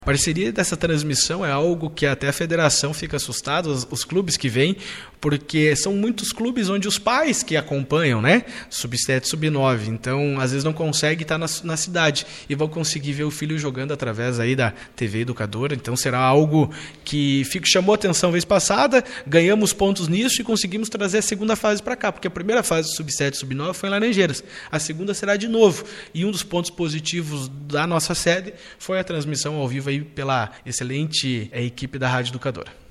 A parceria dessa transmissão é algo que até a federação fica assustada, os clubes que vêm, porque são muitos clubes onde os pais que acompanham, né? Sub-7, Sub-9, então às vezes não consegue estar na cidade e vão conseguir ver o filho jogando através aí da TV Educadora, então será algo que chamou a atenção vez passada, ganhamos pontos nisso e conseguimos trazer a segunda fase para cá, porque a primeira fase do Sub-7, Sub-9 foi em Laranjeiras, a segunda será de novo, e um dos pontos positivos da nossa sede foi a transmissão ao vivo aí pela excelente equipe da Rádio Educadora.